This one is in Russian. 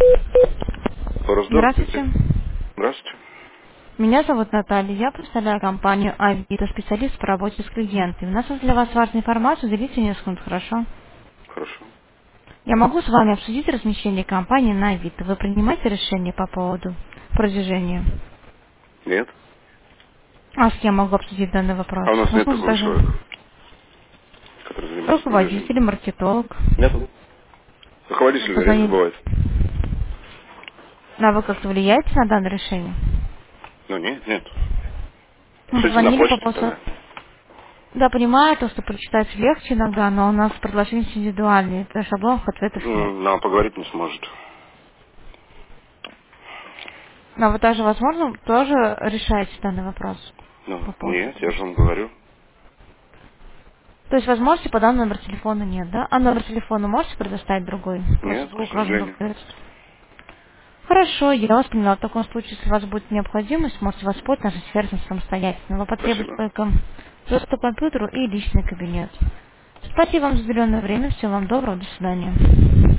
Здравствуйте. Здравствуйте. Здравствуйте. Меня зовут Наталья. Я представляю компанию Авито, специалист по работе с клиентами. У нас есть для вас важная информация. Уделите несколько минут, хорошо? Хорошо. Я могу с вами обсудить размещение компании на Авито. Вы принимаете решение по поводу продвижения? Нет. А с кем могу обсудить данный вопрос? А у нас нет Возможно, такого даже человека, который занимается руководитель, продвижением. маркетолог. Нет. Руководитель редко Позвонить. бывает. А вы как-то влияете на данное решение? Ну, нет, нет. Мы Пишите на позвонили по почту поводу... тогда. Да, понимаю, то, что прочитать легче иногда, но у нас предложения индивидуальные. Шаблонов ответов нет. Нам поговорить не сможет. Но вы также, возможно, тоже решаете данный вопрос Ну, по поводу нет, я же вам размещения. говорю. То есть возможности по данному номеру телефона нет, да? А номер телефона можете предоставить другой? Просто Нет, к был указан сожалению. только этот. Хорошо, я вас поняла. В таком случае, если у вас будет необходимость, можете воспользоваться нашим сервисом самостоятельно. Вы потребуете Спасибо. только доступ к компьютеру и личный кабинет. Спасибо вам за уделенное время. Всего вам доброго. До свидания.